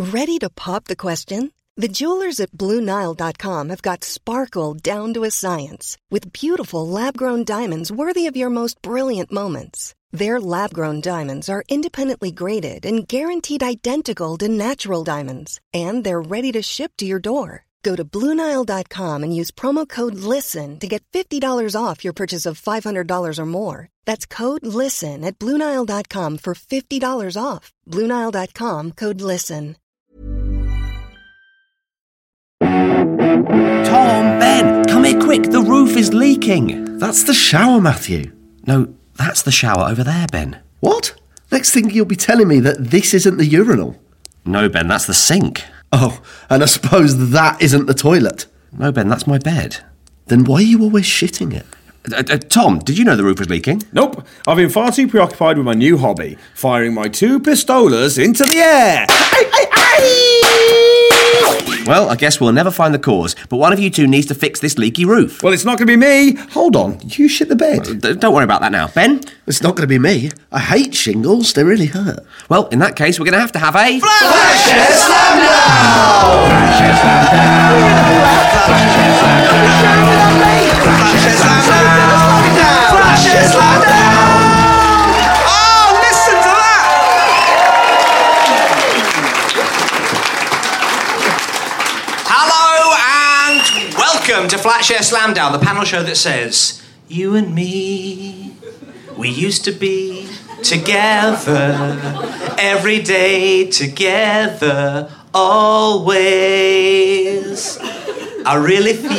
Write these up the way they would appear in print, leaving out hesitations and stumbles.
Ready to pop the question? The jewelers at BlueNile.com have got sparkle down to a science with beautiful lab-grown diamonds worthy of your most brilliant moments. Their lab-grown diamonds are independently graded and guaranteed identical to natural diamonds, and they're ready to ship to your door. Go to BlueNile.com and use promo code LISTEN to get $50 off your purchase of $500 or more. That's code LISTEN at BlueNile.com for $50 off. BlueNile.com, code LISTEN. Tom, Ben, come here quick, the roof is leaking. That's the shower, Matthew. No, that's the shower over there, Ben. What? Next thing you'll be telling me that this isn't the urinal. No, Ben, that's the sink. Oh, and I suppose that isn't the toilet. No, Ben, that's my bed. Then why are you always shitting it? Tom, did you know the roof was leaking? Nope. I've been far too preoccupied with my new hobby, firing my 2 pistolas into the air. Well, I guess we'll never find the cause, but one of you two needs to fix this leaky roof. Well, it's not going to be me. Hold on, you shit the bed. Don't worry about that now. Ben? It's not going to be me. I hate shingles, they really hurt. Well, in that case, we're going to have a... Flash Slam Down! Flash Slam Down! Flash Slam Down! Flash Slam Down! Oh, listen to that! Hello and welcome to Flatshare Slam Down, the panel show that says, you and me, we used to be together, every day together, always. I really feel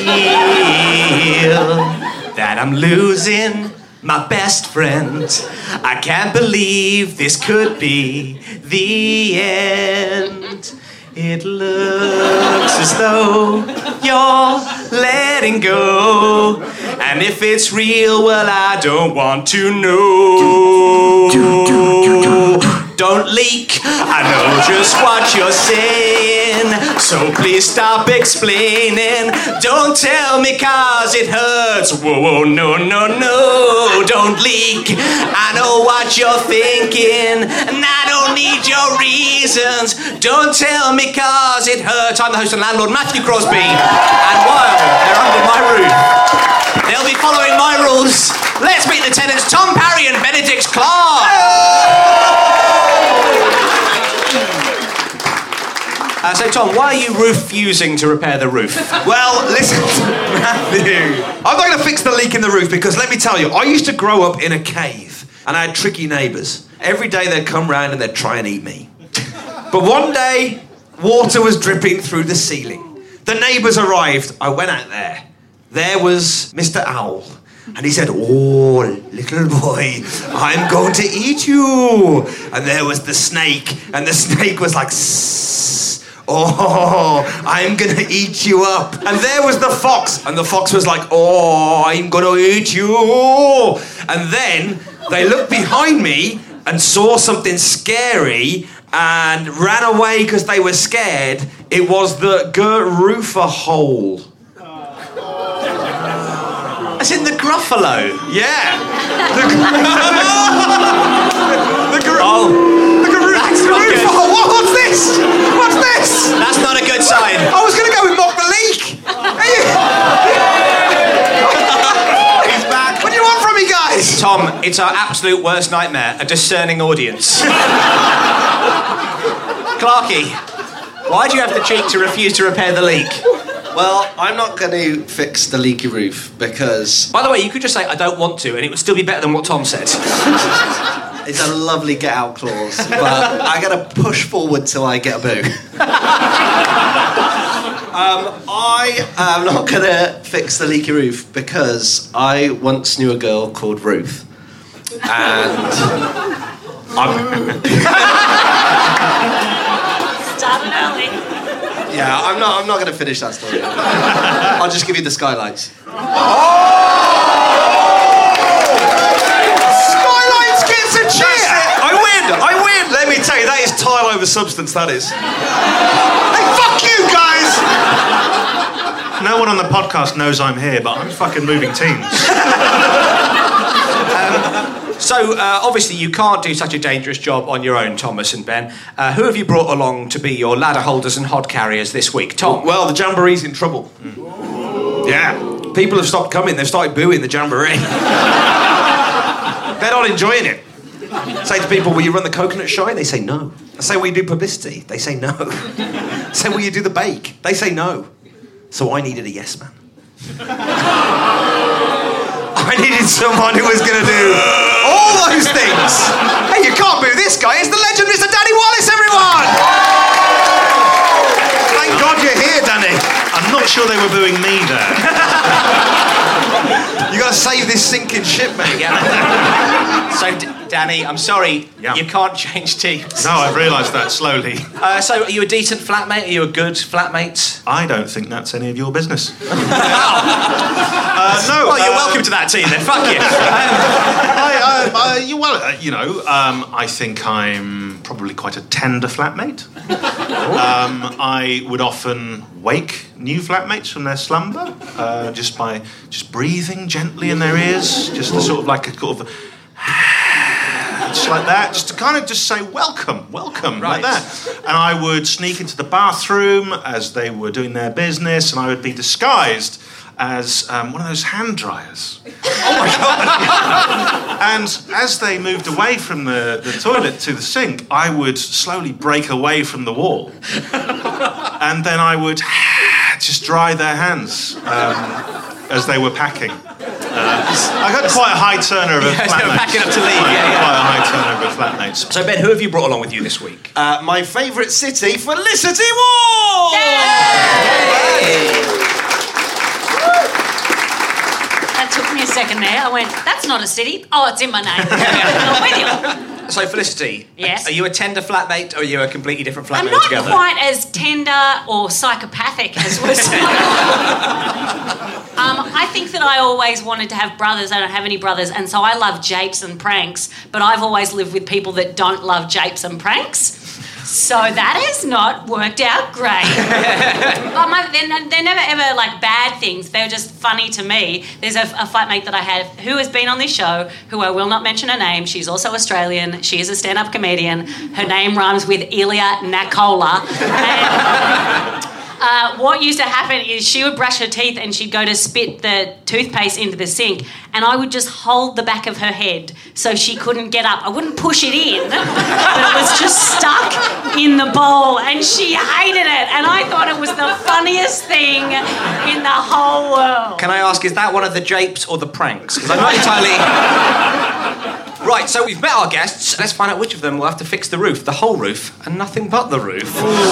that I'm losing my best friend. I can't believe this could be the end. It looks as though you're letting go. And if it's real, well, I don't want to know. Don't leak, I know just what you're saying. So please stop explaining. Don't tell me cause it hurts. Whoa, no, no, no. Don't leak, I know what you're thinking. And I don't need your reasons. Don't tell me cause it hurts. I'm the host and landlord, Matthew Crosby. And while they're under my roof, they'll be following my rules. Let's meet the tenants, Tom Parry and Benedict Clark. So, Tom, why are you refusing to repair the roof? Well, listen, Matthew. I'm not going to fix the leak in the roof because, let me tell you, I used to grow up in a cave and I had tricky neighbours. Every day they'd come round and they'd try and eat me. But one day, water was dripping through the ceiling. The neighbours arrived. I went out there. There was Mr. Owl. And he said, oh, little boy, I'm going to eat you. And there was the snake. And the snake was like, sss. Oh, I'm going to eat you up. And there was the fox. And the fox was like, oh, I'm going to eat you. And then they looked behind me and saw something scary and ran away because they were scared. It was the Gert Roofer hole. As in the Gruffalo? Yeah. That's not good. What's this? What's this? That's not a good sign. I was going to go with Mock the Leak. He's back. What do you want from me, guys? Tom, it's our absolute worst nightmare, a discerning audience. Clarky, why do you have the cheek to refuse to repair the leak? Well, I'm not going to fix the leaky roof because... By the way, you could just say, I don't want to, and it would still be better than what Tom said. It's a lovely get-out clause, but I got to push forward till I get a boo. I am not going to fix the leaky roof because I once knew a girl called Ruth. And... Starting early. Yeah, I'm not going to finish that story. I'll just give you the skylights. Skylights gets a cheer! I win! Let me tell you, that is tile over substance, that is. Hey, fuck you, guys! No one on the podcast knows I'm here, but I'm fucking moving teams. So, obviously, you can't do such a dangerous job on your own, Thomas and Ben. Who have you brought along to be your ladder holders and hod carriers this week? Tom? Well, the Jamboree's in trouble. Yeah. People have stopped coming. They've started booing the Jamboree. They're not enjoying it. Say to people, will you run the coconut shy? They say no. I say, will you do publicity? They say no. I say, will you do the bake? They say no. So I needed a yes man. I needed someone who was going to do all those things. Hey, you can't boo this guy. It's the legend, Mr. Danny Wallace, everyone! Thank God you're here, Danny. I'm not sure they were booing me there. You got to save this sinking ship, mate. Yeah. So, Danny, I'm sorry, Yeah. you can't change teams. No, I've realised that slowly. So, are you a decent flatmate? Are you a good flatmate? I don't think that's any of your business. No. Well, you're welcome to that team then. Fuck you. I think I'm probably quite a tender flatmate. I would often wake new flatmates from their slumber just by breathing gently in their ears, just a sort of like a sort of just like that, just to kind of just say welcome, Right. like that. And I would sneak into the bathroom as they were doing their business, and I would be disguised as one of those hand dryers. Oh my God! And as they moved away from the toilet to the sink, I would slowly break away from the wall. And then I would just dry their hands as they were packing. I got quite a high turner of a They were flatmate. packing up to leave. Yeah. Quite a high turner of a flatmates. So, Ben, who have you brought along with you this week? My favourite city, Felicity Ward! That took me a second there. I went, that's not a city. Oh, it's in my name. I'm with you. So, Felicity, Yes? are you a tender flatmate or are you a completely different flatmate I'm not altogether? quite as tender or psychopathic as was. I think that I always wanted to have brothers. I don't have any brothers, and so I love japes and pranks, but I've always lived with people that don't love japes and pranks. So that has not worked out great. They're never ever like bad things. They're just funny to me. There's a flatmate that I have who has been on this show, who I will not mention her name. She's also Australian. She is a stand-up comedian. Her name rhymes with Ilya Nakola. What used to happen is she would brush her teeth and she'd go to spit the toothpaste into the sink, and I would just hold the back of her head so she couldn't get up. I wouldn't push it in, but it was just stuck in the bowl, and she hated it, and I thought it was the funniest thing in the whole world. Can I ask, is that one of the japes or the pranks? Because I'm not entirely... Right, so we've met our guests. Let's find out which of them will have to fix the roof. The whole roof and nothing but the roof.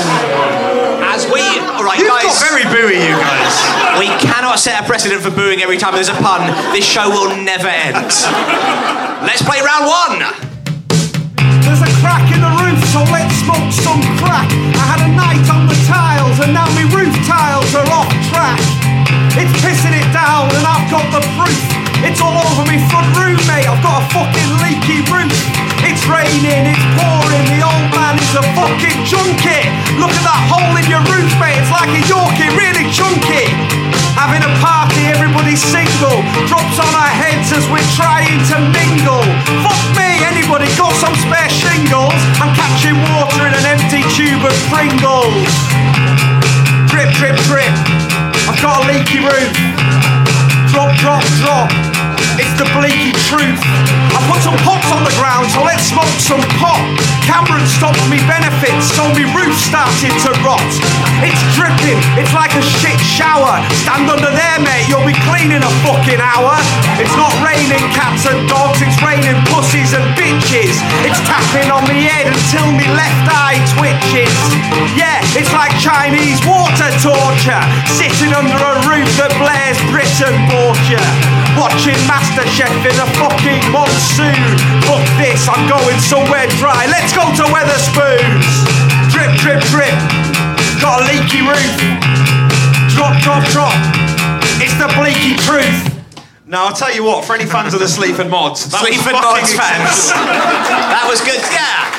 As we... All right, You've guys. got very booey, you guys. We cannot set a precedent for booing every time there's a pun. This show will never end. Let's play round one. There's a crack in the roof, so let's smoke some crack. I had a night on the tiles, and now my roof tiles are off track. It's pissing it down, and I've got the proof. It's all over me front room, mate. I've got a fucking leaky roof. It's raining, it's pouring. The old man is a fucking junkie. Look at that hole in your roof, mate. It's like a Yorkie, really chunky. Having a party, everybody's single. Drops on our heads as we're trying to mingle. Fuck me, anybody got some spare shingles? I'm catching water in an empty tube of Pringles. Drip, drip, drip. I've got a leaky roof. Drop, drop, drop. It's the bleaky truth. I put some pots on the ground, so let's smoke some pot. Cameron stopped me benefits, so me roof started to rot. It's dripping, it's like a shit shower. Stand under there, mate, you'll be clean in a fucking hour. It's not raining cats and dogs, it's raining pussies and bitches. It's tapping on me head until me left eye twitches. Yeah, it's like Chinese water torture. Sitting under a roof that blares Britain bought you. Watching MasterChef in a fucking monsoon. Fuck this, I'm going somewhere dry. Let's go to Weatherspoons. Drip, drip, drip. Got a leaky roof. Drop, drop, drop. It's the bleaky truth. Now, I'll tell you what, for any fans of the Sleaford Mods... Sleaford Mods fans. That was good, yeah.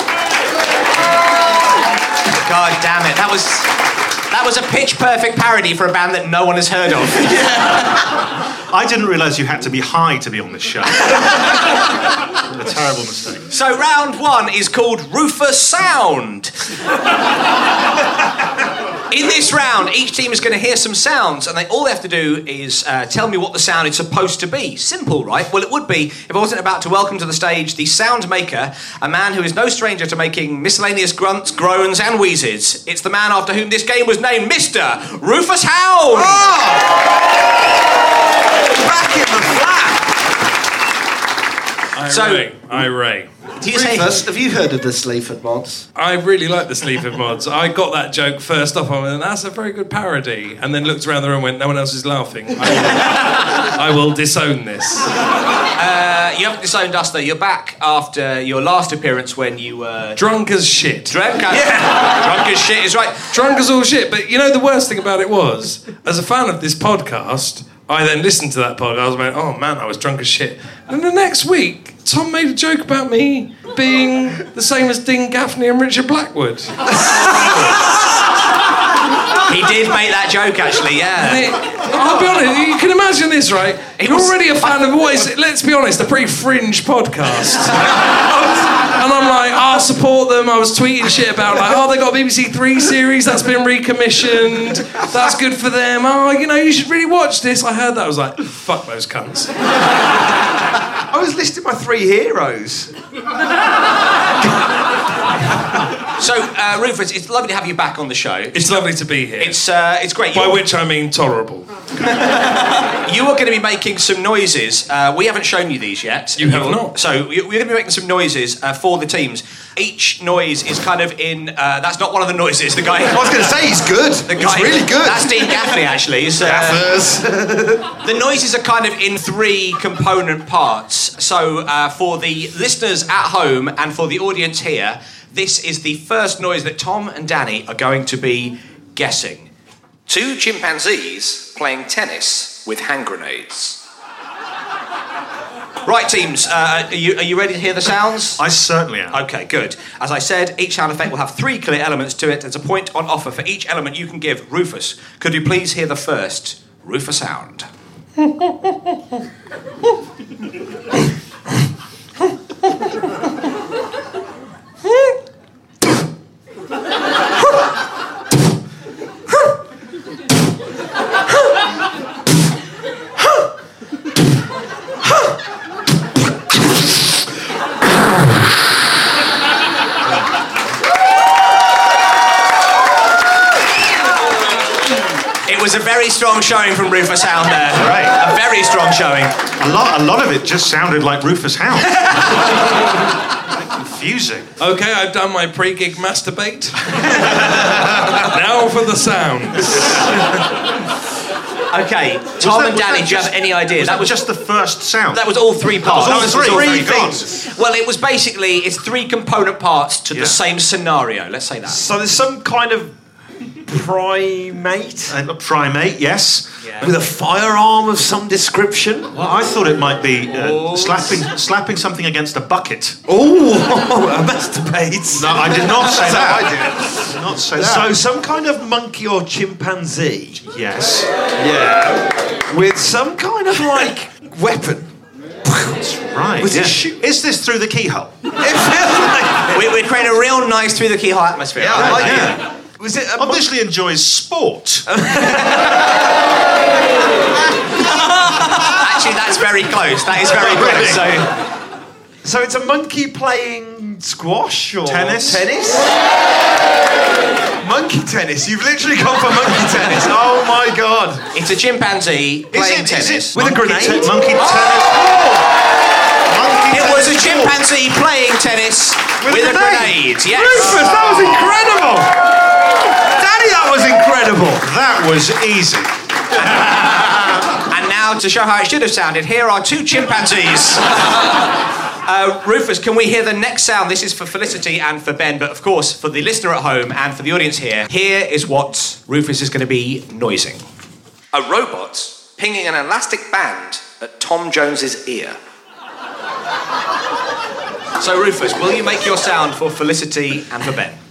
God damn it, that was a pitch-perfect parody for a band that no one has heard of. I didn't realise you had to be high to be on this show. a terrible mistake. So round 1 is called Rufus Sound. In this round, each team is going to hear some sounds, and all they have to do is tell me what the sound is supposed to be. Simple, right? Well, it would be if I wasn't about to welcome to the stage the sound maker, a man who is no stranger to making miscellaneous grunts, groans, and wheezes. It's the man after whom this game was named Mr. Rufus Hound. Oh! Back in the flat. Irate. Rufus, have you heard of the Sleaford mods? I really like the Sleaford mods. I got that joke first off. I went, that's a very good parody. And then looked around the room and went, no one else is laughing. I will disown this. You haven't disowned us, though. You're back after your last appearance when you were... Drunk as shit. Drunk as shit is right. Drunk as all shit. But you know, the worst thing about it was, as a fan of this podcast, I then listened to that podcast and went, oh man, I was drunk as shit. And the next week, Tom made a joke about me being the same as Dean Gaffney and Richard Blackwood. He did make that joke, actually, yeah. I'll be honest, you can imagine this, right? You're already a fan of what is, let's be honest, a pretty fringe podcast. And I'm like, I'll support them. I was tweeting shit about, like, oh, they got a BBC Three series that's been recommissioned. That's good for them. Oh, you know, you should really watch this. I heard that. I was like, fuck those cunts. I was listing my 3 heroes. So, Rufus, it's lovely to have you back on the show. It's lovely to be here. It's great. By which I mean tolerable. You are going to be making some noises. We haven't shown you these yet. You have not. So, we're going to be making some noises for the teams. Each noise is kind of in... that's not one of the noises. The guy... I was going to say, he's good. It's really good. That's Dean Gaffney, actually. Gaffers. The noises are kind of in 3 component parts. So, for the listeners at home and for the audience here, this is the first noise that Tom and Danny are going to be guessing. 2 chimpanzees playing tennis with hand grenades. Right, teams, are you ready to hear the sounds? I certainly am. Okay, good. As I said, each sound effect will have 3 clear elements to it. There's a point on offer for each element you can give. Rufus, could you please hear the first Rufus sound? It was a very strong showing from Rufus Hound there. Right. A very strong showing. A lot of it just sounded like Rufus Hound. Confusing. Okay, I've done my pre-gig masturbate. Now for the sounds. Okay, Tom and Danny, do you have any idea? That was just the first sound. That was all 3 parts. That was all 3 things. Well, it was basically, it's 3 component parts to the same scenario, let's say that. So there's some kind of primate? A primate, yes. Yeah. With a firearm of some description? Well, I thought it might be slapping something against a bucket. Oh, a masturbate. No, I did not say that. I did not say that. So some kind of monkey or chimpanzee. Yes. Yeah. With some kind of, like, weapon. That's right. Was yeah. it shoot? Is this through the keyhole? It feels like... We're creating a real nice through the keyhole atmosphere. Yeah, I like it. Was it Obviously enjoys sport. Actually, that's very close. That is very close. So it's a monkey playing squash or Tennis? Monkey tennis. You've literally gone for monkey tennis. Oh my god. It's a chimpanzee playing tennis. With a grenade? Monkey tennis. It was a chimpanzee playing tennis with a grenade. Yes. Rufus, that was incredible. Danny, that was incredible. That was easy. And now, to show how it should have sounded, here are 2 chimpanzees. Rufus, can we hear the next sound? This is for Felicity and for Ben, but of course for the listener at home and for the audience here. Here is what Rufus is going to be noising. A robot pinging an elastic band at Tom Jones's ear. So Rufus, will you make your sound for Felicity and for Ben?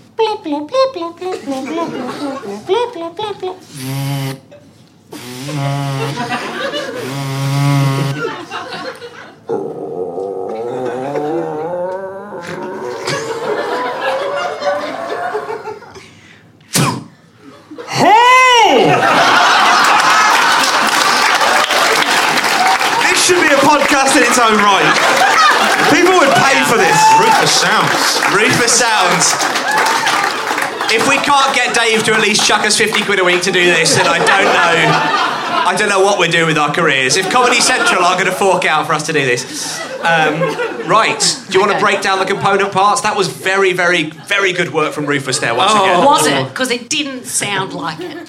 This should be a podcast in its own right. People would pay for this. Rufus sounds. Rufus sounds. If we can't get Dave to at least chuck us 50 quid a week to do this, then I don't know what we're doing with our careers. If Comedy Central are going to fork out for us to do this. Right. Do you want to break down the component parts? That was very, very, very good work from Rufus there once again. Was it? Because it didn't sound like it.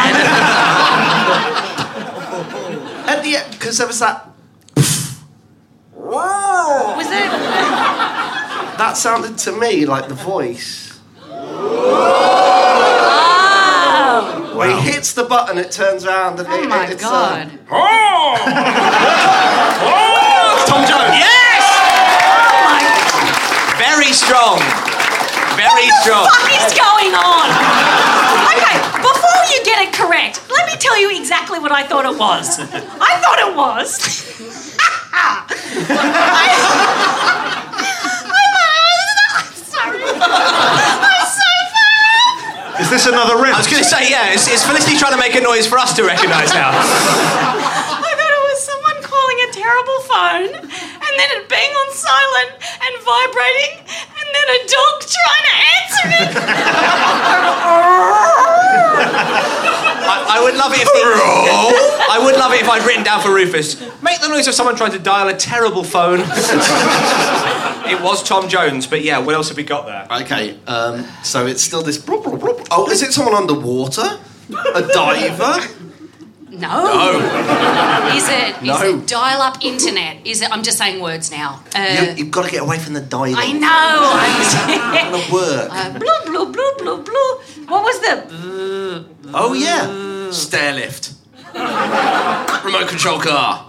At the end, because there was that. Was it? That sounded to me like the voice. Oh! When he hits the button, it turns around and Oh my God. Tom Jones. Yes! Very strong. Very strong. What the fuck is going on? Okay, before you get it correct, let me tell you exactly what I thought it was. I thought it was... I'm sorry. I'm so bad. Is this another rinse? I was going to say, yeah, is Felicity trying to make a noise for us to recognise now? I thought it was someone calling a terrible phone, and then it being on silent and vibrating, and then a dog trying to answer it. I would love it if I'd written down for Rufus, make the noise of someone trying to dial a terrible phone. It was Tom Jones, but yeah, what else have we got there? Okay, so it's still this... Oh, is it someone underwater? A diver? No. Is it dial-up internet? Is it? I'm just saying words now. You've got to get away from the dial. I know. It's not gonna work. Blue, blue, blue, blue, blue. What was the... Oh, yeah. Stair lift. Remote control car.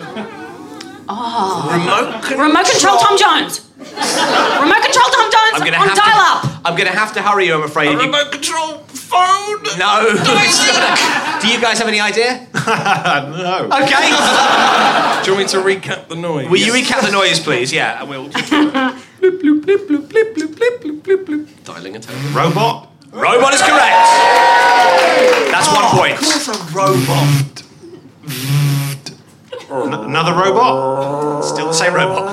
Oh. Remote control Tom Jones. Remote control Tom Jones on dial-up. I'm going to have to hurry you, I'm afraid. Remote control phone? No. Do you guys have any idea? No. Okay. Do you want me to recap the noise? Will you recap the noise, please? Yeah, I will. Bloop, bloop, bloop, bloop, bloop, bloop, bloop, bloop, bloop. Dialing a tone. Robot? Robot is correct. That's 1 point. Of course, a robot. Another robot? Still the same robot.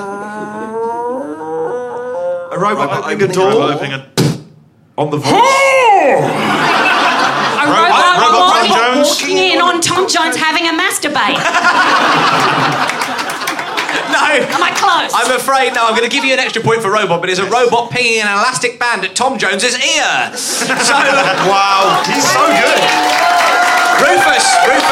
A robot opening a door? On the voice. A robot Tom Jones? walking in on Tom Jones having a masturbate. No. Am I close? I'm afraid, no, I'm going to give you an extra point for robot, but it's a robot pinging an elastic band at Tom Jones's ear. So... Wow, he's so good. Rufus.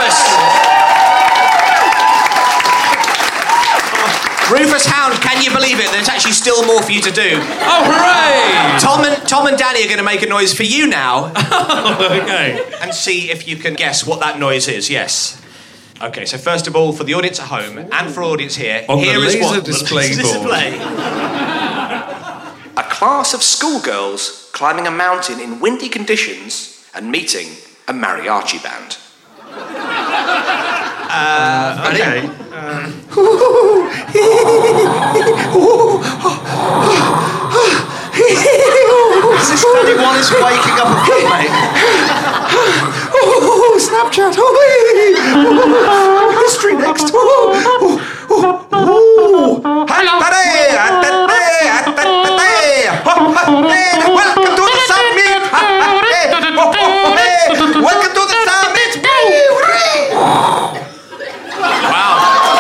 Rufus Hound, can you believe it? There's actually still more for you to do. Oh, hooray! Tom and Danny are going to make a noise for you now. Okay. And see if you can guess what that noise is, yes. Okay, so first of all, for the audience at home and for audience here, On here the is laser what display the board. A class of schoolgirls climbing a mountain in windy conditions and meeting a mariachi band. Okay. Is this Danny Wallace waking up a mate? Snapchat. History next. Welcome to the summit. Welcome to the summit. Wow.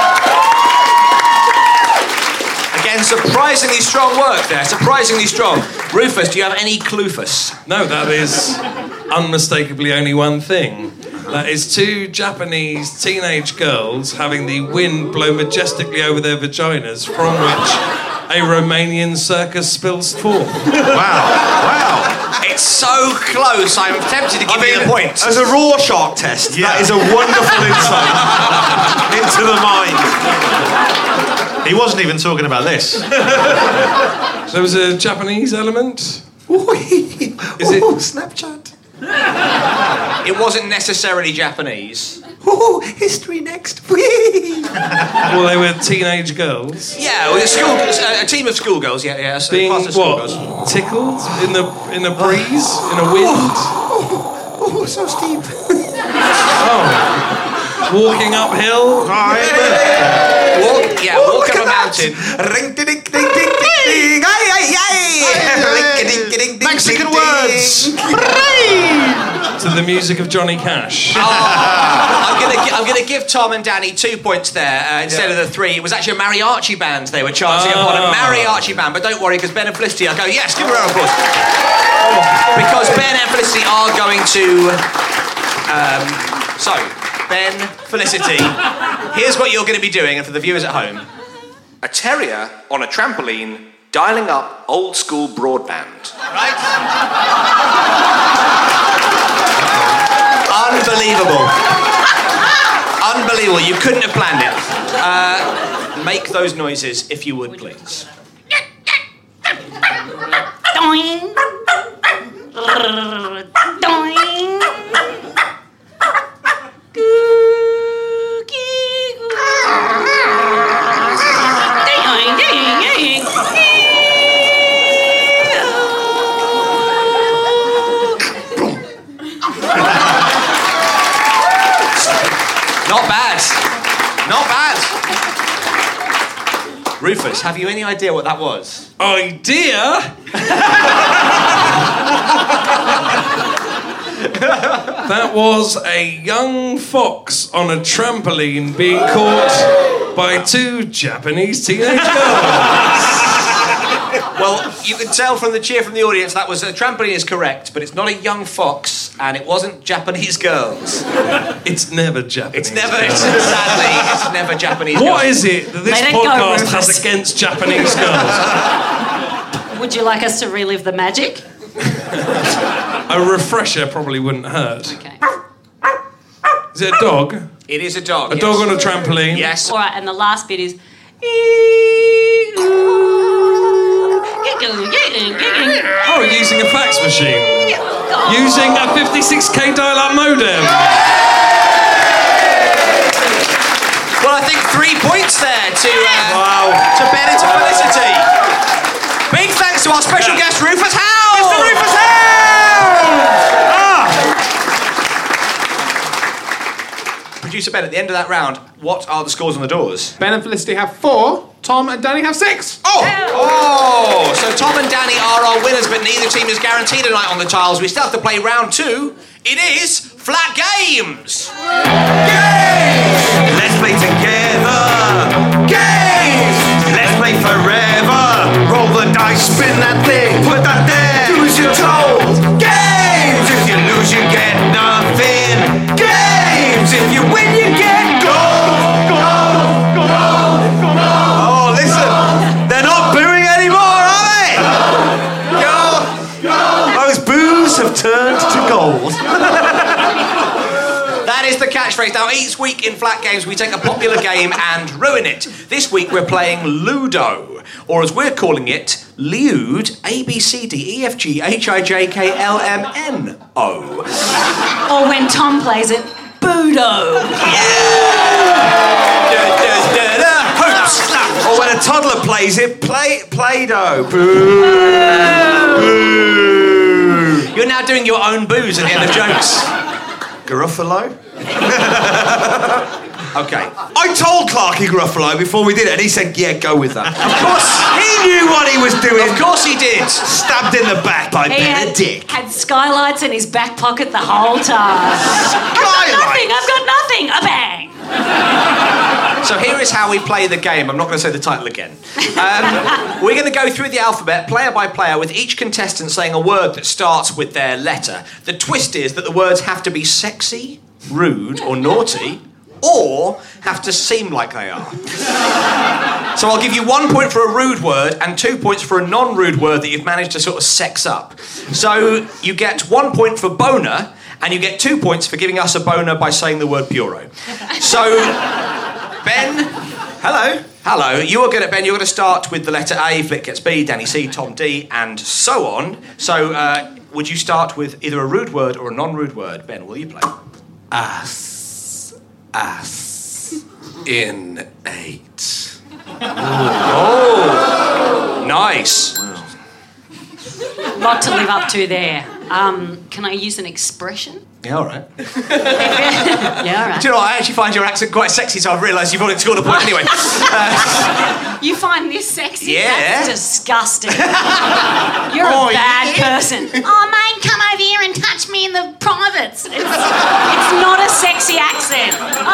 Again, surprisingly strong work there. Surprisingly strong. Rufus, do you have any cluefus? No, that is unmistakably only one thing. That is two Japanese teenage girls having the wind blow majestically over their vaginas, from which a Romanian circus spills forth. Wow. It's so close, I'm tempted to give you the point. As a Rorschach test, that is a wonderful insight into the mind. He wasn't even talking about this. There was a Japanese element. Is it Snapchat? It wasn't necessarily Japanese. History next. Well, they were teenage girls. Yeah, well, a team of schoolgirls. Yeah. A Being class of schoolgirls. what? Tickled in a breeze, in a wind. Oh, so steep. Walking uphill. Walk up a mountain. Ring, ding, ding, ding, ding, ding. Mexican words. To the music of Johnny Cash. I'm gonna give Tom and Danny 2 points there instead of the 3. It was actually a mariachi band they were chanting upon, a mariachi band. But don't worry, because Ben and Felicity, I'll go, yes, give a round of applause. Because Ben and Felicity are going to... Ben, Felicity, here's what you're going to be doing, and for the viewers at home. A terrier on a trampoline dialing up old school broadband. Right? Unbelievable. Unbelievable. You couldn't have planned it. Make those noises, if you would, please. Doing. Doing. Not bad. Not bad. Rufus, have you any idea what that was? Idea? That was a young fox on a trampoline being caught by 2 Japanese teenage girls. Well, you can tell from the cheer from the audience that was a trampoline is correct, but it's not a young fox, and it wasn't Japanese girls. It's never Japanese. Sadly, it's never Japanese girls. What is it that this podcast has against Japanese girls? Would you like us to relive the magic? A refresher probably wouldn't hurt. Okay. Is it a dog? It is a dog. A dog on a trampoline? Yes. All right, and the last bit is... Oh, using a fax machine. Using a 56k dial-up modem. Well, I think 3 points there to Ben and to Felicity. Big thanks to our special guest, Rufus Howe! Mr. Rufus Howe! Producer Ben, at the end of that round, what are the scores on the doors? Ben and Felicity have 4, Tom and Danny have 6. Oh, so Tom and Danny are our winners, but neither team is guaranteed a night on the tiles. We still have to play round 2. It is Flat Games. Games! Let's play together. Games! Let's play forever. Roll the dice, spin that thing, put that there. Do as you're told. Games! If you lose, you get nothing. Games! If you win, you get gold. Gold. Oh, listen. They're not booing anymore, are they? Those boos have turned to gold. That is the catchphrase. Now, each week in Flat Games, we take a popular game and ruin it. This week, we're playing Ludo, or as we're calling it, Liud, ABCDEFGHIJKLMNO. Or when Tom plays it, Budo. Hoops. Or when a toddler plays it, Play-Doh. Boo. You're now doing your own boos at the end of jokes. Gruffalo? Okay. I told Clarky Gruffalo before we did it, and he said, yeah, go with that. Of course. He knew what he was doing. Of course he did. Stabbed in the back by Benedict. Had skylights in his back pocket the whole time. I've got nothing. A bang. So here is how we play the game. I'm not going to say the title again. We're going to go through the alphabet, player by player, with each contestant saying a word that starts with their letter. The twist is that the words have to be sexy, rude, or naughty, or have to seem like they are. So I'll give you 1 point for a rude word and 2 points for a non-rude word that you've managed to sort of sex up. So you get 1 point for boner, and you get 2 points for giving us a boner by saying the word Puro. So, Ben, hello. You are good at Ben. You're going to start with the letter A. Flick gets B, Danny C, Tom D, and so on. So, would you start with either a rude word or a non-rude word? Ben, will you play? Ass. In 8. Oh, nice. Lot to live up to there. Can I use an expression? Yeah, all right. Yeah, all right. Do you know what? I actually find your accent quite sexy, so I've realised you've already scored a point anyway. You find this sexy? Yeah. That's disgusting. You're a bad person. Oh, mate, come over here and touch me in the privates. It's not a sexy accent.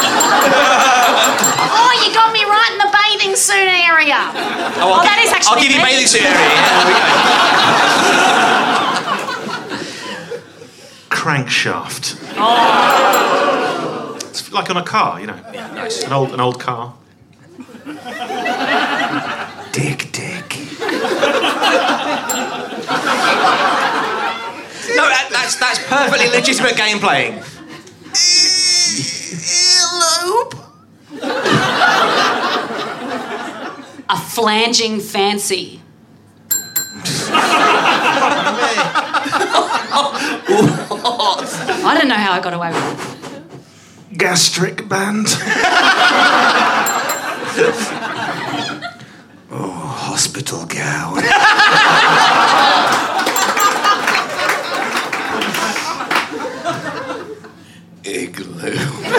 Oh, you got me right in the bathing suit area. Oh, that is actually I'll give you me. bathing suit area. Yeah, there we go. Crankshaft. Oh. It's like on a car, you know. Yeah, nice. An old car. Dick. No, that's perfectly legitimate game playing. Elope. A flanging fancy. I don't know how I got away with it. Gastric band. Hospital gown. Igloo.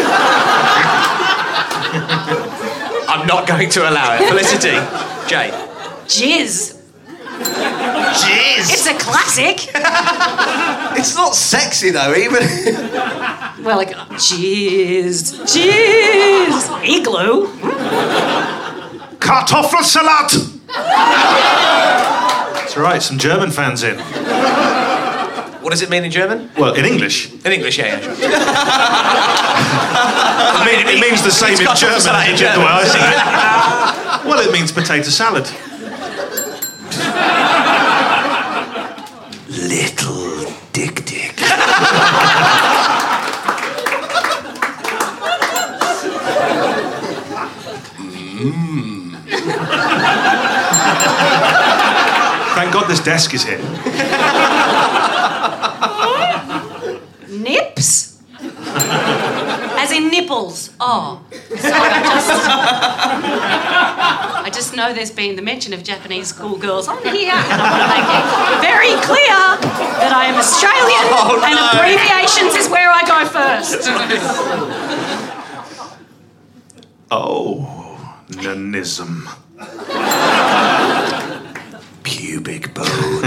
I'm not going to allow it. Felicity. Jay. Jizz. Jizz. It's a classic. It's not sexy though, even. Well, like, jizz. Igloo. Kartoffelsalat. That's right. Some German fans in. What does it mean in German? Well, in English. In English, yeah. Sure. It means the same in German. The way I see it. Well, it means potato salad. Little dick. Thank God this desk is here. Nips? As in nipples. Oh. So I just know there's been the mention of Japanese schoolgirls on here, and I want to make it very clear that I am Australian and abbreviations is where I go first. Oh, nanism. Pubic bone.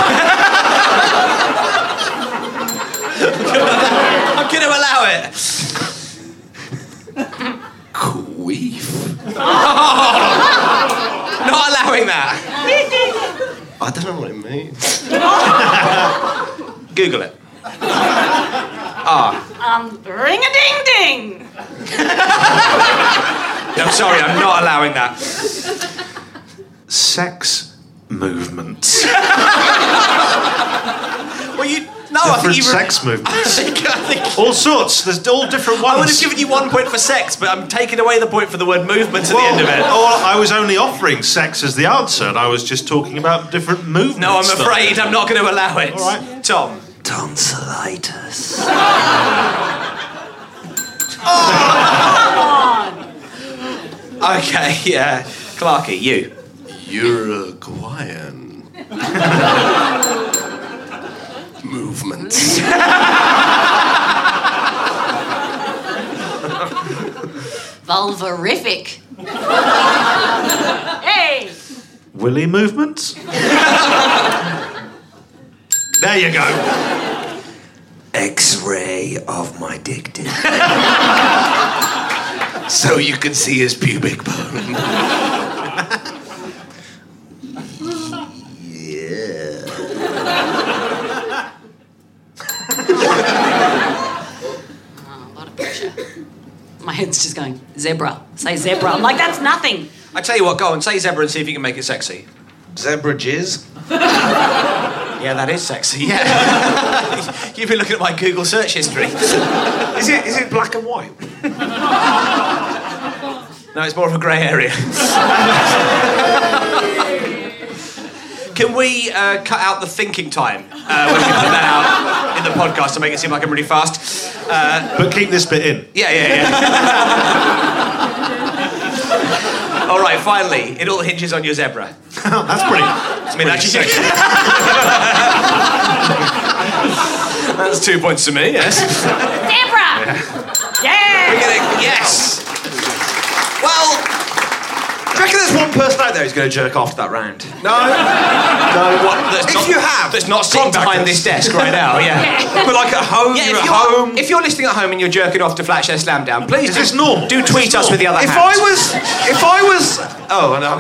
I'm going to allow it. Queef. Not allowing that. I don't know what it means. Google it. Ring-a-ding-ding. No, sorry, I'm not allowing that. Sex movements. Well, I think you sex movements. I think all sorts. There's all different ones. I would have given you 1 point for sex, but I'm taking away the point for the word movement at the end of it. I was only offering sex as the answer, and I was just talking about different movements. No, I'm afraid I'm not going to allow it. All right. Tom. Tonsillitis. Okay, yeah. Clarky, you. Uruguayan. Movements. Vulvarific. Hey! Willy movements? There you go. X-ray of my dick. So you can see his pubic bone. Yeah. A lot of pressure. My head's just going, zebra. Say zebra. I'm like, that's nothing. I tell you what, go on, say zebra and see if you can make it sexy. Zebra jizz? Yeah, that is sexy, yeah. You've been looking at my Google search history. Is it black and white? No, it's more of a grey area. Can we cut out the thinking time when we put that out in the podcast to make it seem like I'm really fast? But keep this bit in. Yeah. All right, finally, it all hinges on your zebra. That's pretty. I mean, actually, That's 2 points to me, yes. Deborah! Yeah! Yes! Well, Do you reckon there's one person out there who's going to jerk off that round? no. What? That's not sitting behind this desk right now, yeah. But like at home, Yeah, you're at home. if you're listening at home and you're jerking off to Flatshare Slam Down, please Is this normal? do tweet us with the other If hand. I was... Oh, no.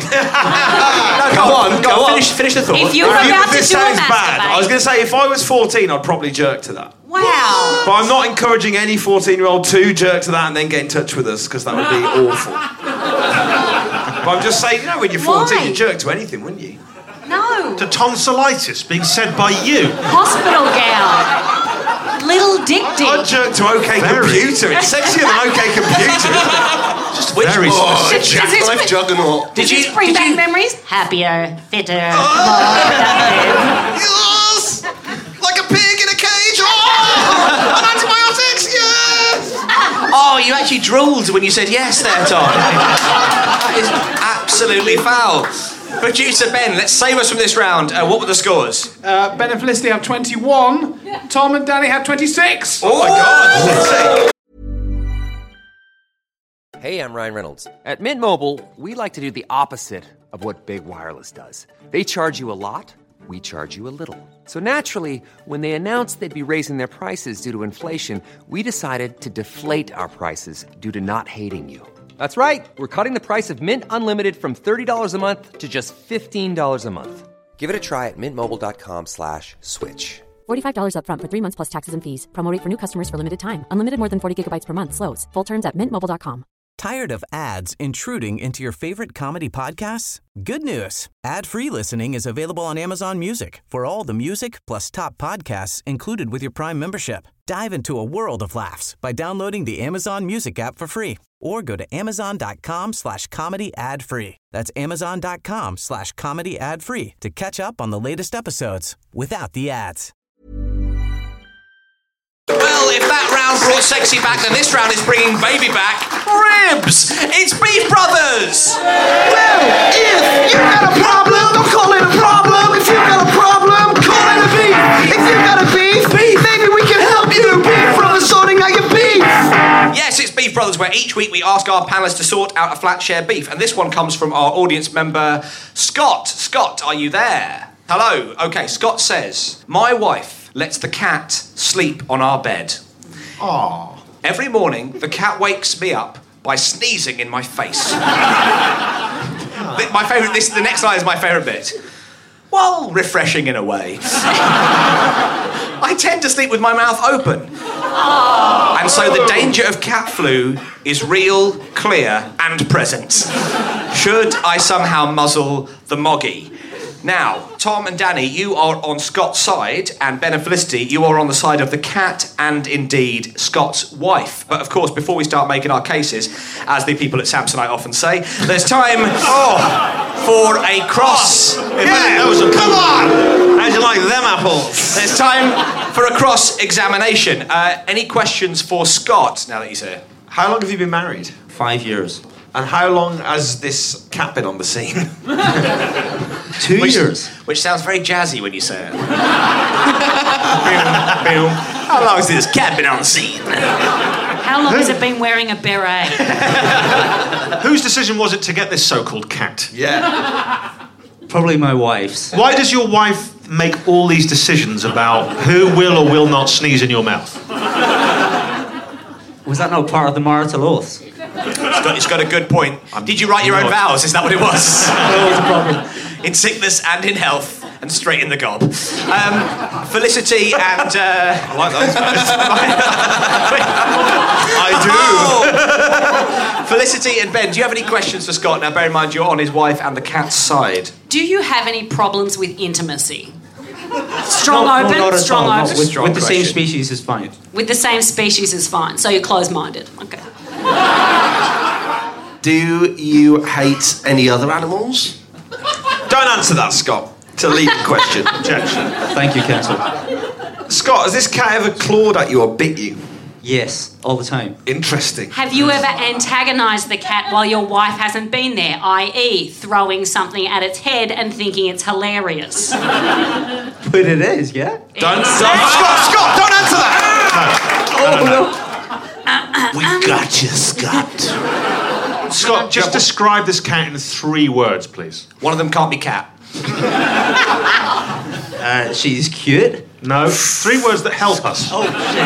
Go on. Finish the thought. If you were about to This do a sounds bad. masturbate. I was going to say, if I was 14, I'd probably jerk to that. Wow. But I'm not encouraging any 14-year-old to jerk to that and then get in touch with us, because that would be awful. But I'm just saying, when you're 14, Why? you jerk to anything, wouldn't you? No. To tonsillitis being said by you. Hospital gown. Little dick I'd dick. jerk to OK Computer. It's sexier than OK Computer. Just very specific. Does this Juggernaut. Does this bring back memories? Happier, fitter, more productive. Yes! Like a pig in a cage. Oh! And antibiotics, yes! Oh, you actually drooled when you said yes there, Tom. That is absolutely foul. Producer Ben, let's save us from this round. What were the scores? Ben and Felicity have 21. Tom and Danny have 26. Oh my God! Hey, I'm Ryan Reynolds. At Mint Mobile, we like to do the opposite of what Big Wireless does. They charge you a lot, we charge you a little. So naturally, when they announced they'd be raising their prices due to inflation, we decided to deflate our prices due to not hating you. That's right. We're cutting the price of Mint Unlimited from $30 a month to just $15 a month. Give it a try at mintmobile.com/switch. $45 up front for 3 months plus taxes and fees. Promo rate for new customers for limited time. Unlimited more than 40 gigabytes per month. Slows full terms at mintmobile.com. Tired of ads intruding into your favorite comedy podcasts? Good news. Ad-free listening is available on Amazon Music for all the music plus top podcasts included with your Prime membership. Dive into a world of laughs by downloading the Amazon Music app for free or go to amazon.com/comedy ad-free. That's amazon.com/comedy ad-free to catch up on the latest episodes without the ads. Well, if that round brought sexy back, then this round is bringing baby back. Ribs! It's Beef Brothers! Well, if you got a problem, don't call it a problem. If you got a problem, call it a beef. If you got a beef, maybe we can help you. Beef Brothers sorting out your beef. Yes, it's Beef Brothers, where each week we ask our panellists to sort out a Flatshare beef. And this one comes from our audience member, Scott. Scott, are you there? Hello. Okay, Scott says, my wife lets the cat sleep on our bed. Aww. Every morning, the cat wakes me up by sneezing in my face. The next line is my favourite bit. Well, refreshing in a way. I tend to sleep with my mouth open. And so the danger of cat flu is real, clear, and present. Should I somehow muzzle the moggy? Now, Tom and Danny, you are on Scott's side, and Ben and Felicity, you are on the side of the cat and, indeed, Scott's wife. But, of course, before we start making our cases, as the people at Samsonite often say, there's time for a cross. Yeah, come on! How'd you like them apples? There's time for a cross-examination. Any questions for Scott, now that he's here? How long have you been married? 5 years. And how long has this cat been on the scene? 2 years. Which sounds very jazzy when you say it. How long has this cat been on the scene? How long has it been wearing a beret? Whose decision was it to get this so-called cat? Yeah. Probably my wife's. Why does your wife make all these decisions about who will or will not sneeze in your mouth? Was that not part of the marital oath? It's got a good point. Did you write your own vows? Is that what it was? That was a problem. In sickness and in health, and straight in the gob. Felicity and... I like those guys. I do. Felicity and Ben, do you have any questions for Scott? Now, bear in mind, you're on his wife and the cat's side. Do you have any problems with intimacy? Strong No, open, not at strong all. No, open. with the same species is fine. With the same species is fine. So you're closed-minded. Okay. Do you hate any other animals? Don't answer that, Scott. It's a leading question. Objection. Thank you, counsel. Scott, has this cat ever clawed at you or bit you? Yes, all the time. Interesting. Have you ever antagonised the cat while your wife hasn't been there, i.e. throwing something at its head and thinking it's hilarious? But it is, yeah? Don't Scott, don't answer that! No. We got you, Scott. Scott, just describe this cat in 3 words, please. One of them can't be cat. She's cute. No, 3 words that help us. Oh,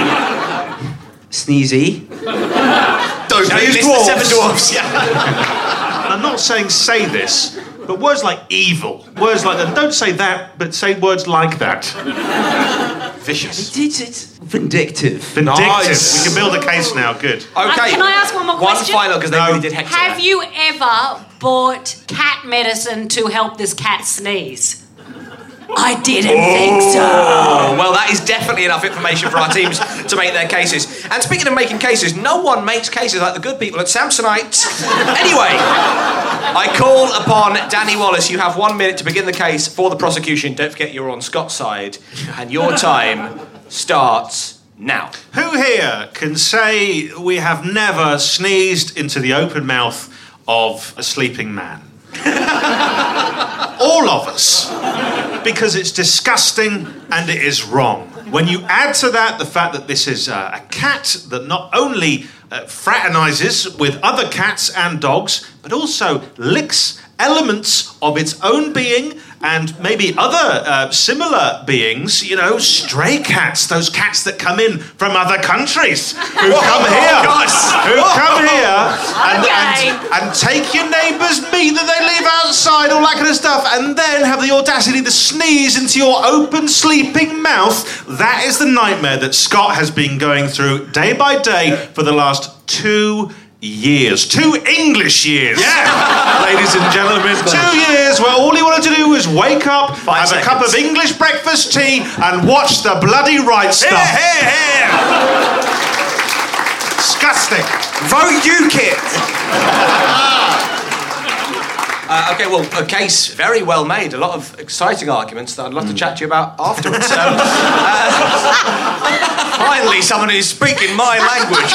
sneezy. Don't use the 7 dwarfs. Yeah. I'm not saying say this, but words like evil, words like that. Don't say that, but say words like that. Vicious. It's vindictive. Vindictive. Nice. We can build a case now. Good. Okay. Can I ask one more question? One final, because they really did heck to Have you ever bought cat medicine to help this cat sneeze? I didn't think so. Well, that is definitely enough information for our teams to make their cases. And speaking of making cases, no one makes cases like the good people at Samsonite. Anyway, I call upon Danny Wallace. You have 1 minute to begin the case for the prosecution. Don't forget you're on Scott's side. And your time starts now. Who here can say we have never sneezed into the open mouth of a sleeping man? All of us. Because it's disgusting and it is wrong. When you add to that the fact that this is a cat that not only fraternises with other cats and dogs, but also licks elements of its own being and maybe other similar beings, you know, stray cats, those cats that come in from other countries, who come here and take your neighbour's meat that they leave outside, all that kind of stuff, and then have the audacity to sneeze into your open sleeping mouth. That is the nightmare that Scott has been going through day by day for the last 2 years. 2 English years. Yeah. Ladies and gentlemen, 2 years where all he wanted to do was wake up, have a cup of English breakfast tea and watch the bloody right stuff. Here. Disgusting. Vote UKIP. Okay, well, a case very well made. A lot of exciting arguments that I'd love to chat to you about afterwards. Finally, someone who's speaking my language,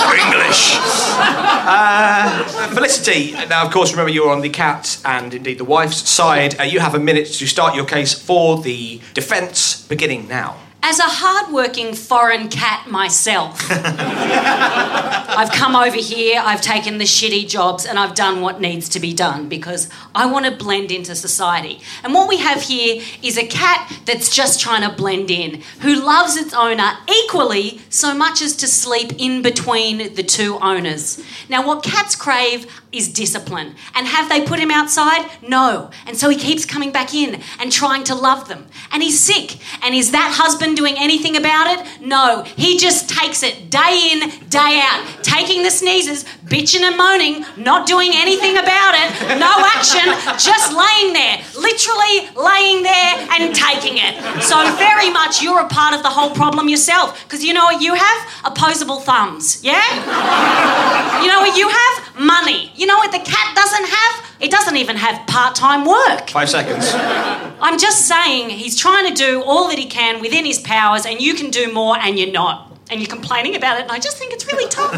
English. Felicity, now, of course, remember you're on the cat and indeed the wife's side. You have a minute to start your case for the defence, beginning now. As a hard-working foreign cat myself, I've come over here, I've taken the shitty jobs, and I've done what needs to be done because I want to blend into society. And what we have here is a cat that's just trying to blend in, who loves its owner equally so much as to sleep in between the 2 owners. Now, what cats crave is discipline. And have they put him outside? No. And so he keeps coming back in and trying to love them. And he's sick. And is that husband doing anything about it? No. He just takes it day in, day out, taking the sneezes, bitching and moaning, not doing anything about it, no action, just laying there, literally laying there and taking it. So very much you're a part of the whole problem yourself, because you know what you have? Opposable thumbs, yeah? You know what you have? Money. You know what the cat doesn't have? It doesn't even have part-time work. 5 seconds. I'm just saying he's trying to do all that he can within his powers and you can do more and you're not. And you're complaining about it and I just think it's really tough.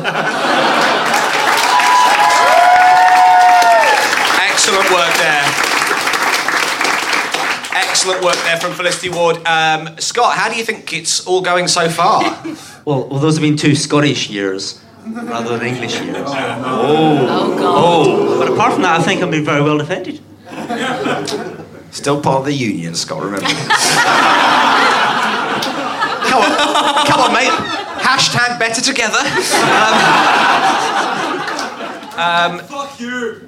Excellent work there. Excellent work there from Felicity Ward. Scott, how do you think it's all going so far? Well, those have been 2 Scottish years rather than English years. Oh, God. But apart from that, I think I've been very well defended. Still part of the union, Scott, remember. Come on, mate. Hashtag better together. Fuck you.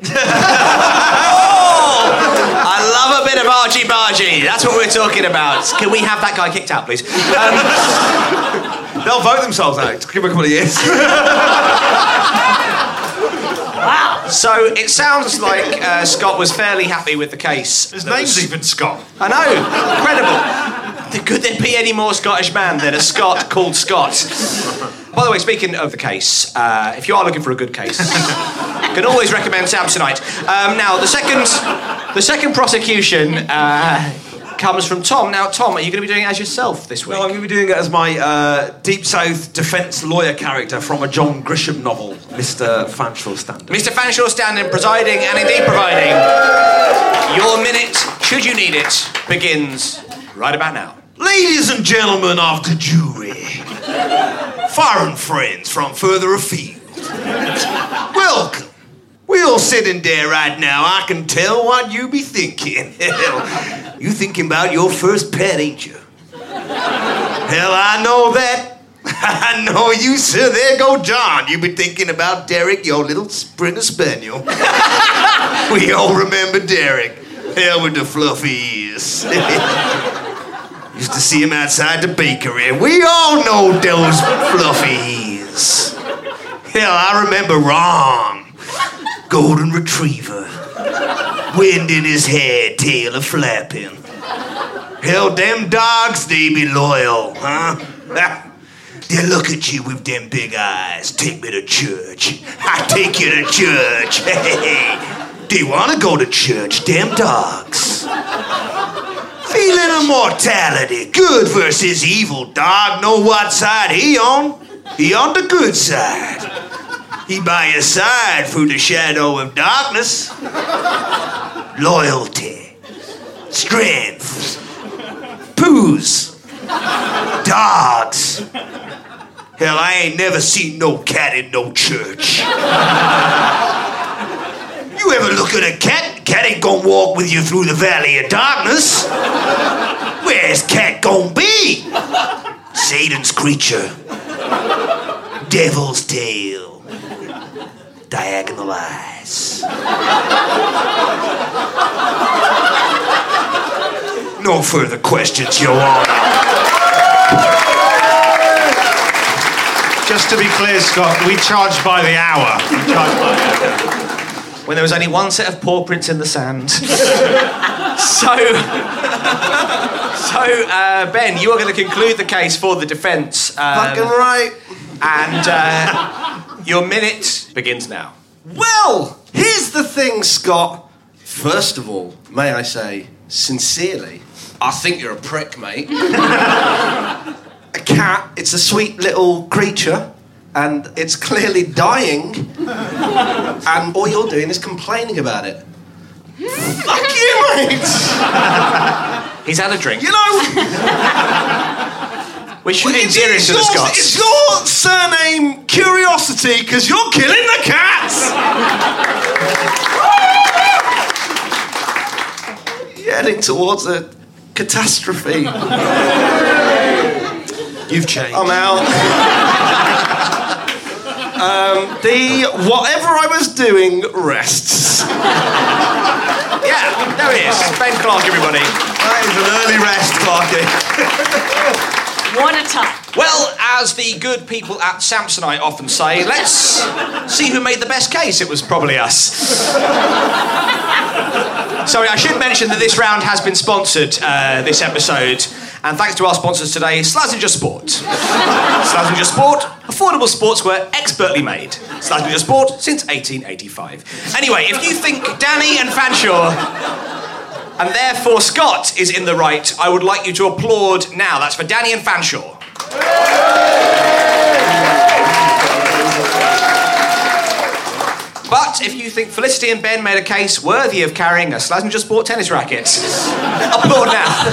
I love a bit of argy-bargy. That's what we're talking about. Can we have that guy kicked out, please? They'll vote themselves out. Give them a couple of years. Wow. So it sounds like Scott was fairly happy with the case. His name's even Scott. I know. Incredible. Could there be any more Scottish man than a Scot called Scott? By the way, speaking of the case, if you are looking for a good case, you can always recommend Samsonite. Now, the second prosecution comes from Tom. Now, Tom, are you going to be doing it as yourself this week? No, I'm going to be doing it as my Deep South defence lawyer character from a John Grisham novel, Mr. Fanshawe Standing. Mr. Fanshawe Standing, presiding and indeed providing. Your minute, should you need it, begins right about now. Ladies and gentlemen of the jury, foreign friends from further afield, welcome. We all sitting there right now. I can tell what you be thinking. Hell, you thinking about your first pet, ain't you? Hell, I know that. I know you, sir. There go John. You be thinking about Derek, your little Springer Spaniel. We all remember Derek. Hell with the fluffy ears. Used to see him outside the bakery. We all know those fluffy ears. Hell, I remember Ron. Golden retriever. Wind in his hair, tail a-flapping. Hell, them dogs, they be loyal, huh? They look at you with them big eyes. Take me to church. I take you to church. Hey, they want to go to church, them dogs. Feeling of mortality. Good versus evil. Dog know what side he on. He on the good side. He by your side through the shadow of darkness. Loyalty. Strength. Poos. Dogs. Hell, I ain't never seen no cat in no church. You ever look at a cat? Cat ain't gonna walk with you through the valley of darkness. Where's cat gonna be? Satan's creature. Devil's tail. Diagonal eyes. No further questions, Your Honor. Just to be clear, Scott, we charge by the hour. When there was only one set of paw prints in the sand. Ben, you are going to conclude the case for the defence. Fucking right. And your minute begins now. Well, here's the thing, Scott. First of all, may I say, sincerely, I think you're a prick, mate. A cat, it's a sweet little creature, and it's clearly dying, and all you're doing is complaining about it. Fuck you, mate! He's had a drink. You know... We should endear him to the Scots. It's your surname Curiosity, because you're killing the cats! You're heading towards a catastrophe. You've changed. I'm out. Whatever I was doing rests. Yeah, there he is. Ben Clark, everybody. That is an early rest, Clarky. What a time. Well, as the good people at Samsonite often say, let's see who made the best case. It was probably us. Sorry, I should mention that this round has been sponsored this episode. And thanks to our sponsors today, Slazenger Sport. Slazenger Sport, affordable sportswear expertly made. Slazenger Sport since 1885. Anyway, if you think Danny and Fanshawe, and therefore Scott, is in the right, I would like you to applaud now. That's for Danny and Fanshawe. But if you think Felicity and Ben made a case worthy of carrying a Slazenger Sport tennis racket, applaud now.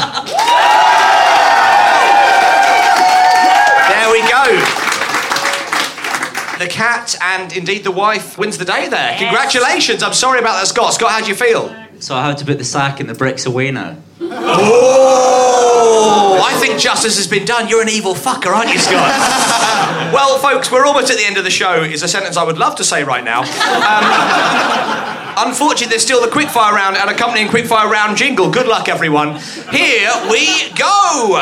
There we go. The cat and indeed the wife wins the day there. Yes. Congratulations. I'm sorry about that, Scott. Scott, how do you feel? So I have to put the sack in the bricks away now. Oh, I think justice has been done. You're an evil fucker, aren't you, Scott? Well, folks, we're almost at the end of the show, is a sentence I would love to say right now. Unfortunately, there's still the quickfire round and accompanying quickfire round jingle. Good luck, everyone. Here we go.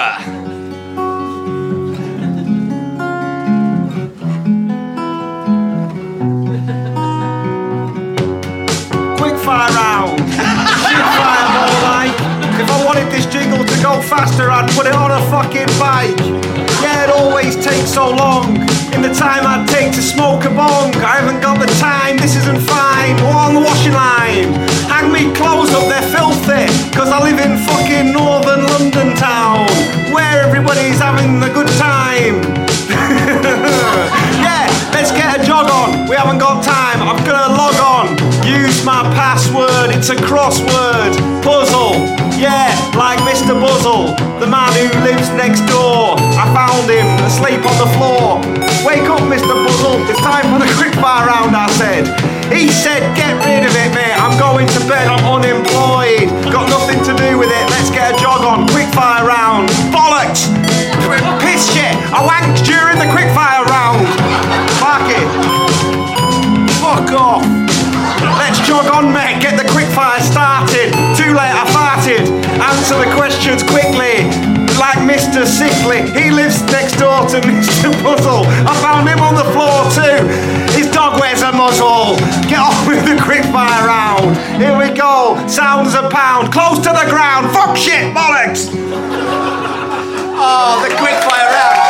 Quickfire round. Quickfire more like. If I wanted this jingle to go faster, I'd put it on a fucking bike. Yeah, it always takes so long. In the time I'd take to smoke a bong, I haven't got the time, this isn't fine. Or on the washing line. Hang me clothes up, they're filthy. 'cause I live in fucking northern London town, where everybody's having a good time. Yeah, let's get a jog on. We haven't got time. I'm gonna log on. Use my password. It's a crossword puzzle. Yeah, like Mr. Buzzle, the man who lives next door. I found him asleep on the floor. Wake up, Mr. Buzzle. It's time for the quickfire round, I said. He said, get rid of it, mate. I'm going to bed. I'm unemployed. Got nothing to do with it. Let's get a jog on. Quickfire round. Bollocks. Piss shit. I wanked during the quickfire round. Fuck it. Fuck off. Let's jog on, mate. Get the quickfire started. Too late, I farted. Answer the questions quickly. Like Mr. Sickly. He lives next door to Mr. Puzzle. I found him on the floor too. His dog wears a muzzle. Get on with the quickfire round. Here we go. Sounds a pound. Close to the ground. Fuck shit, bollocks. Oh, the quickfire round.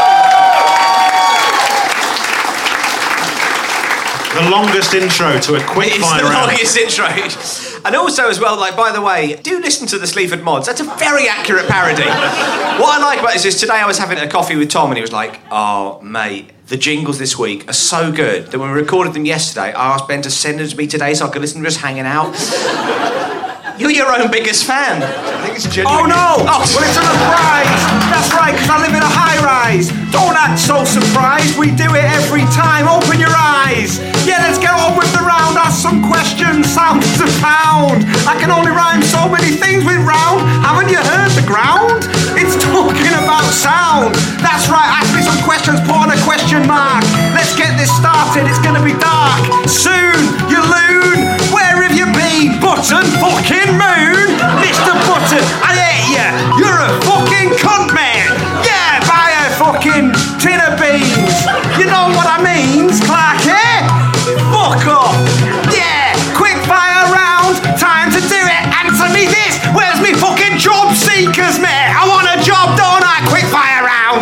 The longest intro to a quickfire round. It's the longest intro. And also, as well, like, by the way, do listen to the Sleaford Mods. That's a very accurate parody. What I like about this is today I was having a coffee with Tom and he was like, oh, mate, the jingles this week are so good that when we recorded them yesterday, I asked Ben to send them to me today so I could listen to them just hanging out. You're your own biggest fan. I think it's genuine. Oh no! Well, it's a surprise. That's right, because I live in a high-rise. Don't act so surprised. We do it every time. Open your eyes. Yeah, let's get on with the round. Ask some questions. Sounds a pound. I can only rhyme so many things with round. Haven't you heard the ground? It's talking about sound. That's right. Ask me some questions. Put on a question mark. Let's get this started. It's gonna be dark soon. You loon. Where have you been? Button fucking moon. Mr. Button, I hate ya. You're a fucking cunt, man. Yeah, buy a fucking tin of beans. You know what I mean, Clark, eh? Fuck off. Yeah, quick fire round. Time to do it. Answer me this. Where's me fucking job seekers, mate? I want a job, don't I? Quick fire round.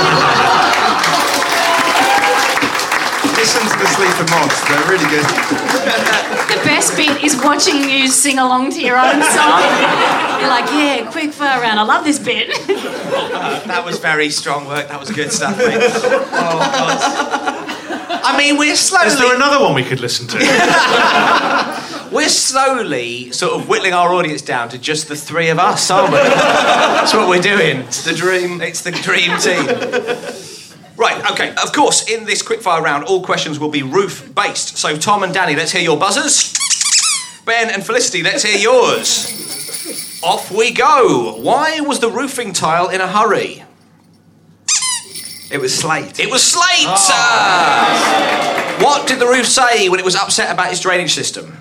Listen to the Sleaford Mods. They're really good. The best bit is watching you sing along to your own song. You're like, yeah, quick fire round. I love this bit. That was very strong work. That was good stuff, mate. Oh, God. I mean, we're slowly... Is there another one we could listen to? We're slowly sort of whittling our audience down to just the three of us, aren't we? That's what we're doing. It's the dream. It's the dream team. Right, okay. Of course, in this quickfire round, all questions will be roof-based. So, Tom and Danny, let's hear your buzzers. Ben and Felicity, let's hear yours. Off we go. Why was the roofing tile in a hurry? It was slate. It was slate! Oh. What did the roof say when it was upset about its drainage system?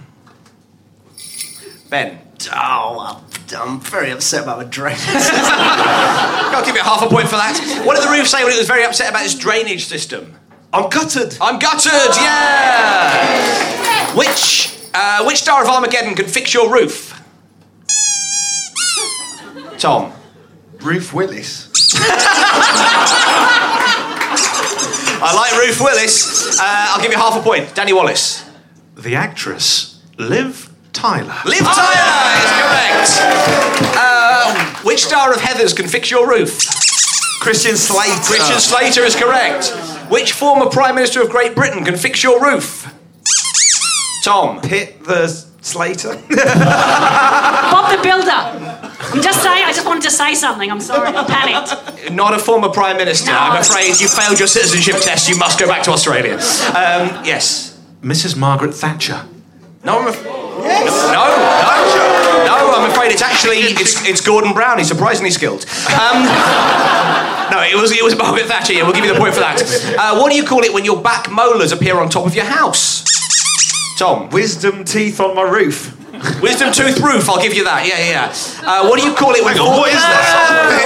Ben. Oh, I'm very upset about my drainage system. I'll give you half a point for that. What did the roof say when it was very upset about its drainage system? I'm gutted. I'm gutted, yeah! Which star of Armageddon can fix your roof? Tom. Ruth Willis. I like Ruth Willis. I'll give you half a point. Danny Wallace. The actress, Liv Tyler. Liv Tyler is correct. Which star of Heathers can fix your roof? Christian Slater. Christian Slater is correct. Which former Prime Minister of Great Britain can fix your roof? Tom. Pitt the Slater. Bob the Builder. I'm just saying, I just wanted to say something. I'm sorry, I panicked. Not a former Prime Minister. No. I'm afraid you failed your citizenship test. You must go back to Australia. Yes. Mrs. Margaret Thatcher. No, I'm No, I'm afraid it's Gordon Brown. He's surprisingly skilled. No, it was Margaret Thatcher. Yeah, we'll give you the point for that. What do you call it when your back molars appear on top of your house? Tom. Wisdom teeth on my roof. Wisdom tooth roof. I'll give you that. Yeah. What do you call it when? What is that?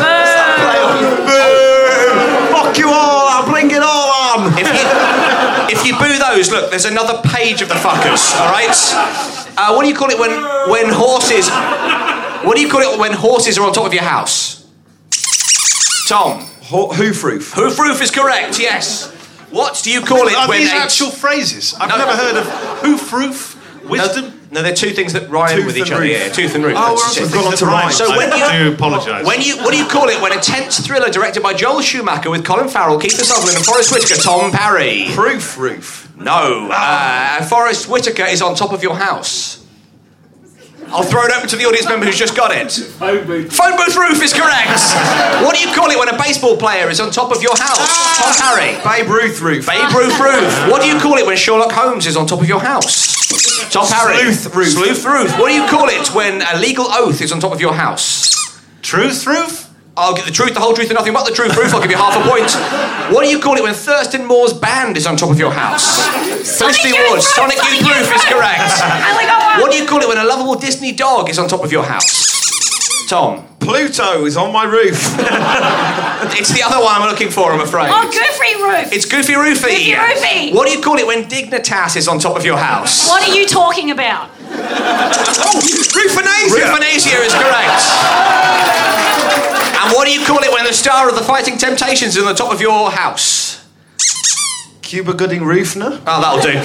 Fuck you all! I'll bring it all on. If you boo those, look, there's another page of the fuckers. All right. What do you call it when horses? What do you call it when horses are on top of your house? Tom. Hoof roof. Hoof roof is correct. Yes. What do you call it Are when these actual phrases? I've never heard of hoof roof, wisdom. No, they're two things that rhyme with each other. Yeah, tooth and roof. We've gone on to rhyme. So when I do apologise. what do you call it when a tense thriller directed by Joel Schumacher with Colin Farrell, Kiefer Sutherland, and Forrest Whitaker, Tom Parry? Proof roof. No. Forrest Whitaker is on top of your house. I'll throw it over to the audience member who's just got it. Phone booth roof is correct. What do you call it when a baseball player is on top of your house? Tom Parry. Babe Ruth roof. Babe Ruth roof. What do you call it when Sherlock Holmes is on top of your house? Tom Parry. Sleuth roof. Sleuth roof. What do you call it when a legal oath is on top of your house? Truth roof? I'll get the truth, the whole truth, and nothing but the truth roof. I'll give you half a point. What do you call it when Thurston Moore's band is on top of your house? Felicity Ward. Sonic Youth roof is correct. I only got one. What do you call it when a lovable Disney dog is on top of your house? Tom. Pluto is on my roof. It's the other one I'm looking for, I'm afraid. Oh, Goofy Roof. It's Goofy Roofy. Goofy Roofy. What do you call it when Dignitas is on top of your house? What are you talking about? Rooфanasia. Rooфanasia is correct. And what do you call it when the star of the Fighting Temptations is on the top of your house? Cuba Gooding Roofner. Oh, that'll do.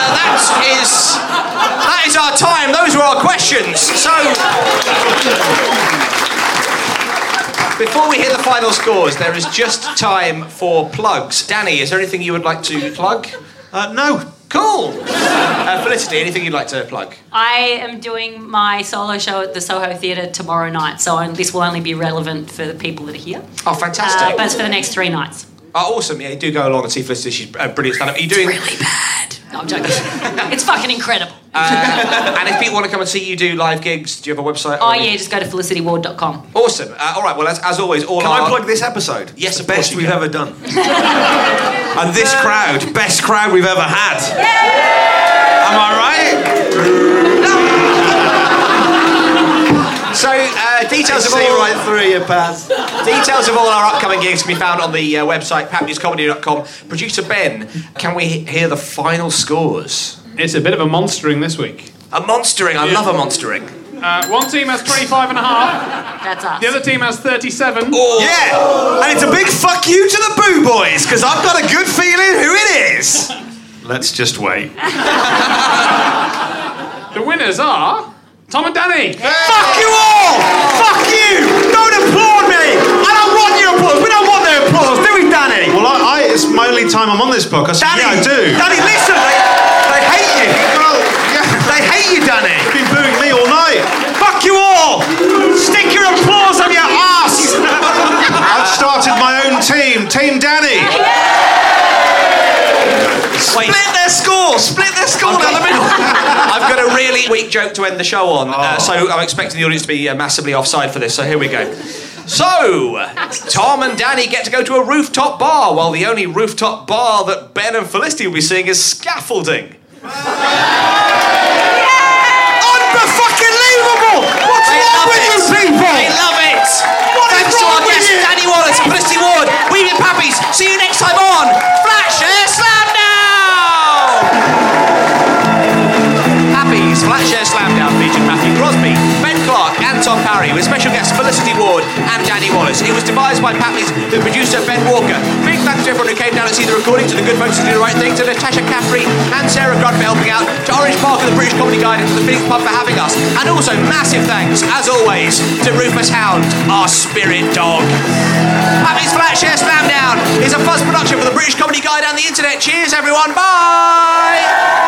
That is our time. Those were our questions. So, before we hear the final scores, there is just time for plugs. Danny, is there anything you would like to plug? No. Cool. Felicity, anything you'd like to plug? I am doing my solo show at the Soho Theatre tomorrow night, so this will only be relevant for the people that are here. Oh, fantastic. But it's for the next 3 nights. Oh, awesome. Yeah, you do go along and see Felicity. She's a brilliant stand-up. Are you doing... It's really bad. No, I'm joking. It's fucking incredible. And if people want to come and see you do live gigs, do you have a website? Oh, yeah, just go to felicityward.com. Awesome. All right, well, as always, Can I plug this episode? Yes, the of course best we've ever done. And this crowd, best crowd we've ever had. Am I right? So, details of all... right through you, Paz. Details of all our upcoming gigs can be found on the website, papnewscomedy.com. Producer Ben, can we hear the final scores? It's a bit of a monstering this week. A monstering? I love a monstering. One team has 25 and a half. That's us. The other team has 37. Oh. Yeah! And it's a big fuck you to the Boo Boys, because I've got a good feeling who it is. Let's just wait. The winners are Tom and Danny. Fuck you all! Fuck you! Don't applaud me! I don't want your applause. We don't want their applause, do we, Danny? Well, it's my only time I'm on this podcast. Danny, yeah, I do. Danny, listen, they hate you. Well, yeah. They hate you, Danny. You've been booing me all night. Fuck you all! Stick your applause up your ass! I've started my own team, Team Danny. Split their score down the middle. I've got a really weak joke to end the show on, so I'm expecting the audience to be massively offside for this, so here we go. So, Tom and Danny get to go to a rooftop bar, while the only rooftop bar that Ben and Felicity will be seeing is Scaffolding. Unfucking-leavable! What's wrong with you people? They love it! Thanks to our guests, Danny Wallace and Felicity Ward. We've been Pappies. See you next time on Flatshare Slamdown! Pappies Flatshare Slamdown featured Matthew Crosby, Ben Clark and Tom Parry, with special guests Felicity Ward and Danny Wallace. It was devised by Pappies with producer Ben Walker. Big thanks to everyone who came down and see the recording, to the good folks who do the right thing, to Natasha Caffrey and Sarah Grunt for helping out, to Orange Park and the British Comedy Guide, and to the Phoenix Pub for having us. And also massive thanks, as always, to Rufus Hound, our spirit dog. Pappies Flatshare Slamdown is a fuzz production for the British Comedy Guide and the internet. Cheers, everyone. Bye!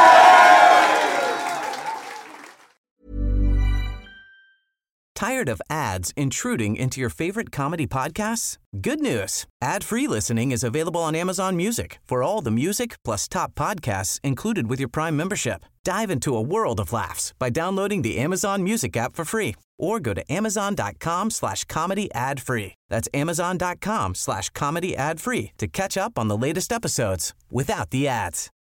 Tired of ads intruding into your favorite comedy podcasts? Good news. Ad-free listening is available on Amazon Music for all the music plus top podcasts included with your Prime membership. Dive into a world of laughs by downloading the Amazon Music app for free or go to amazon.com/comedy ad-free. That's amazon.com/comedy ad-free to catch up on the latest episodes without the ads.